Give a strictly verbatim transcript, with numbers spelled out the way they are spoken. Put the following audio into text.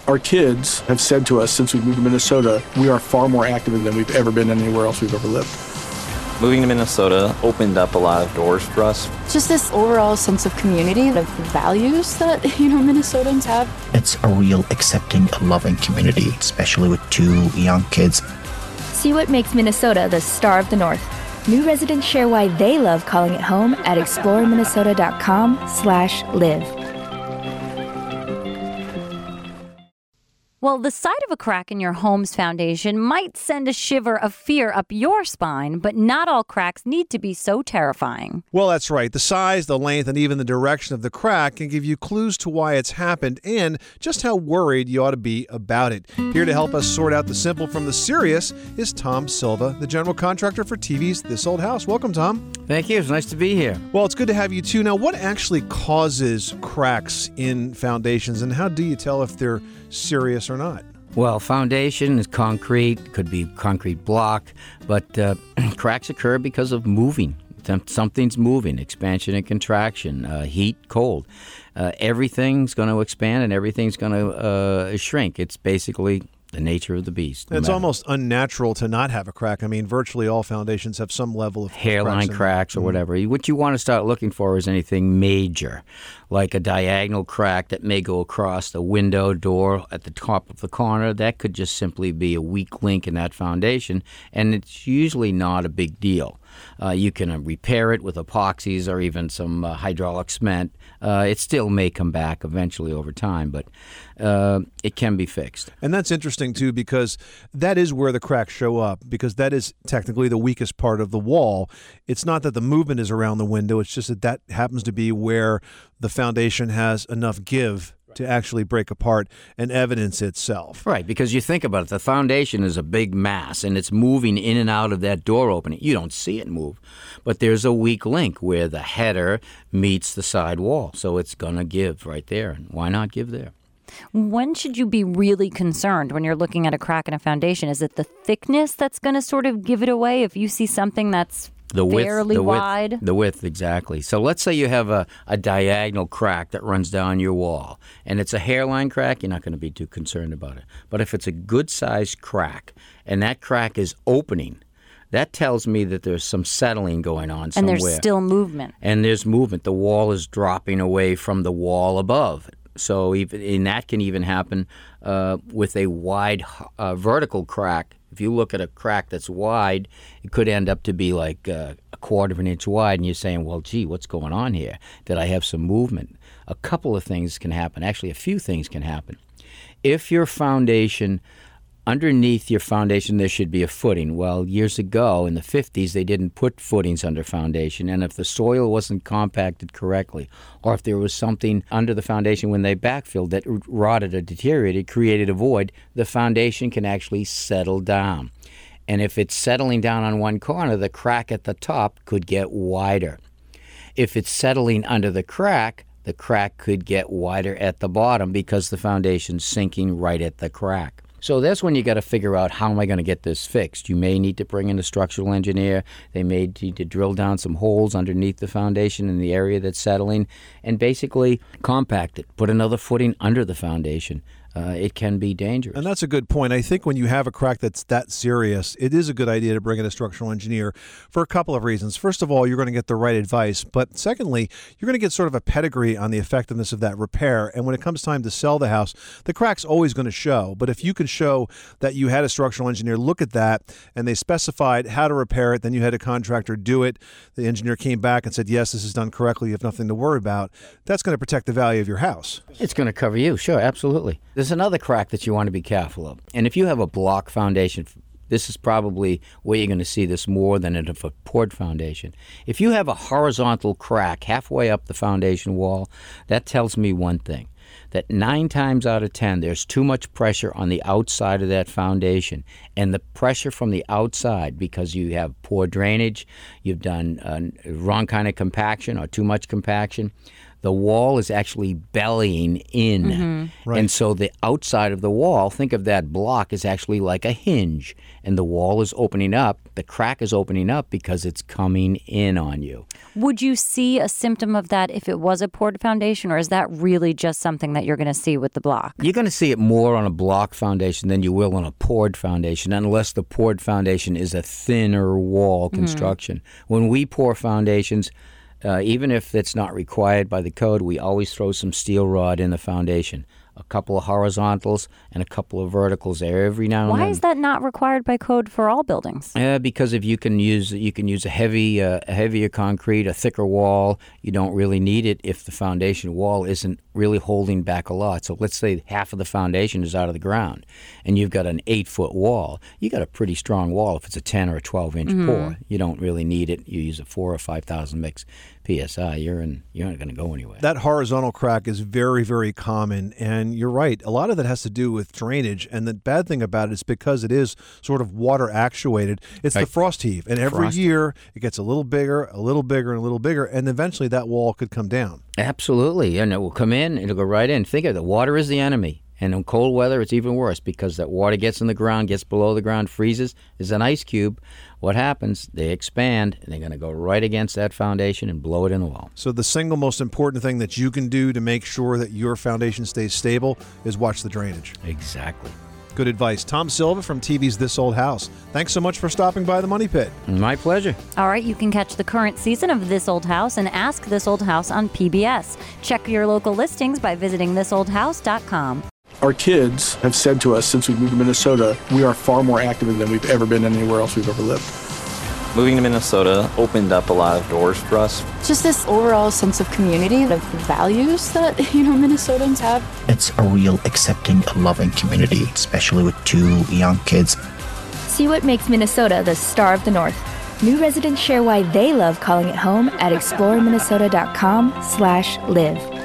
Our kids have said to us since we moved to Minnesota, we are far more active than we've ever been anywhere else we've ever lived. Moving to Minnesota opened up a lot of doors for us. Just this overall sense of community, of values that, you know, Minnesotans have. It's a real accepting, loving community, especially with two young kids. See what makes Minnesota the star of the North. New residents share why they love calling it home at explore minnesota dot com slash live. Well, the sight of a crack in your home's foundation might send a shiver of fear up your spine, but not all cracks need to be so terrifying. Well, that's right. The size, the length, and even the direction of the crack can give you clues to why it's happened and just how worried you ought to be about it. Here to help us sort out the simple from the serious is Tom Silva, the general contractor for T V's This Old House. Welcome, Tom. Thank you. It's nice to be here. Well, it's good to have you, too. Now, what actually causes cracks in foundations, and how do you tell if they're serious or not? Well, foundation is concrete, could be concrete block, but uh, cracks occur because of moving. Something's moving, expansion and contraction, uh, heat, cold. Uh, everything's going to expand and everything's going to uh, shrink. It's basically the nature of the beast. No it's matter. almost unnatural to not have a crack. I mean, virtually all foundations have some level of hairline cracks, cracks or whatever. Mm-hmm. What you want to start looking for is anything major, like a diagonal crack that may go across the window door at the top of the corner. That could just simply be a weak link in that foundation, and it's usually not a big deal. Uh, you can uh, repair it with epoxies or even some uh, hydraulic cement. Uh, it still may come back eventually over time, but uh, it can be fixed. And that's interesting, too, because that is where the cracks show up, because that is technically the weakest part of the wall. It's not that the movement is around the window. It's just that that happens to be where the foundation has enough give to actually break apart and evidence itself. Right, because you think about it, the foundation is a big mass, and it's moving in and out of that door opening. You don't see it move, but there's a weak link where the header meets the side wall, so it's going to give right there, and why not give there? When should you be really concerned when you're looking at a crack in a foundation? Is it the thickness that's going to sort of give it away if you see something that's The width, fairly the wide? Width, the width, exactly. So let's say you have a, a diagonal crack that runs down your wall, and it's a hairline crack, you're not going to be too concerned about it. But if it's a good-sized crack, and that crack is opening, that tells me that there's some settling going on somewhere. And there's still movement. And there's movement. The wall is dropping away from the wall above. So even, and that can even happen uh, with a wide uh, vertical crack. If you look at a crack that's wide, it could end up to be like uh, a quarter of an inch wide, and you're saying, well, gee, what's going on here? Did I have some movement? A couple of things can happen. Actually, a few things can happen. If your foundation, underneath your foundation, there should be a footing. Well, years ago, in the fifties, they didn't put footings under foundation, and if the soil wasn't compacted correctly, or if there was something under the foundation when they backfilled that rotted or deteriorated, created a void, the foundation can actually settle down. And if it's settling down on one corner, the crack at the top could get wider. If it's settling under the crack, the crack could get wider at the bottom because the foundation's sinking right at the crack. So that's when you got to figure out, how am I going to get this fixed? You may need to bring in a structural engineer. They may need to drill down some holes underneath the foundation in the area that's settling and basically compact it, put another footing under the foundation. Uh, it can be dangerous. And that's a good point. I think when you have a crack that's that serious, it is a good idea to bring in a structural engineer for a couple of reasons. First of all, you're going to get the right advice. But secondly, you're going to get sort of a pedigree on the effectiveness of that repair. And when it comes time to sell the house, the crack's always going to show. But if you can show that you had a structural engineer look at that and they specified how to repair it, then you had a contractor do it, the engineer came back and said, yes, this is done correctly, you have nothing to worry about, that's going to protect the value of your house. It's going to cover you, sure, absolutely. There's another crack that you want to be careful of. And if you have a block foundation, this is probably where you're going to see this more than in a poured foundation. If you have a horizontal crack halfway up the foundation wall, that tells me one thing, that nine times out of ten, there's too much pressure on the outside of that foundation. And the pressure from the outside, because you have poor drainage, you've done uh, wrong kind of compaction or too much compaction, the wall is actually bellying in. Mm-hmm. Right. And so the outside of the wall, think of that block is actually like a hinge. And the wall is opening up, the crack is opening up because it's coming in on you. Would you see a symptom of that if it was a poured foundation, or is that really just something that you're going to see with the block? You're going to see it more on a block foundation than you will on a poured foundation, unless the poured foundation is a thinner wall construction. Mm-hmm. When we pour foundations, uh, even if it's not required by the code, we always throw some steel rod in the foundation. A couple of horizontals and a couple of verticals there every now and then. Why is that not required by code for all buildings? Uh, because if you can use you can use a heavy uh, a heavier concrete, a thicker wall, you don't really need it if the foundation wall isn't really holding back a lot. So let's say half of the foundation is out of the ground, and you've got an eight foot wall. You got a pretty strong wall if it's a ten or a twelve inch mm-hmm. pour. You don't really need it. You use a four or five thousand mix P S I. You're in. You're not going to go anywhere. That horizontal crack is very, very common, and you're right. A lot of that has to do with drainage, and the bad thing about it is because it is sort of water actuated. It's right. the frost heave, and every frost. year it gets a little bigger, a little bigger, and a little bigger, and eventually that wall could come down. Absolutely, and it will come in. It'll go right in. Think of it. The water is the enemy. And in cold weather, it's even worse because that water gets in the ground, gets below the ground, freezes. There's an ice cube. What happens? They expand, and they're going to go right against that foundation and blow it in the wall. So the single most important thing that you can do to make sure that your foundation stays stable is watch the drainage. Exactly. Good advice. Tom Silva from T V's This Old House. Thanks so much for stopping by the Money Pit. My pleasure. All right, you can catch the current season of This Old House and Ask This Old House on P B S. Check your local listings by visiting this old house dot com. Our kids have said to us since we moved to Minnesota, we are far more active than we've ever been anywhere else we've ever lived. Moving to Minnesota opened up a lot of doors for us. Just this overall sense of community, of the values that, you know, Minnesotans have. It's a real accepting, loving community, especially with two young kids. See what makes Minnesota the star of the North. New residents share why they love calling it home at explore minnesota dot com slash live.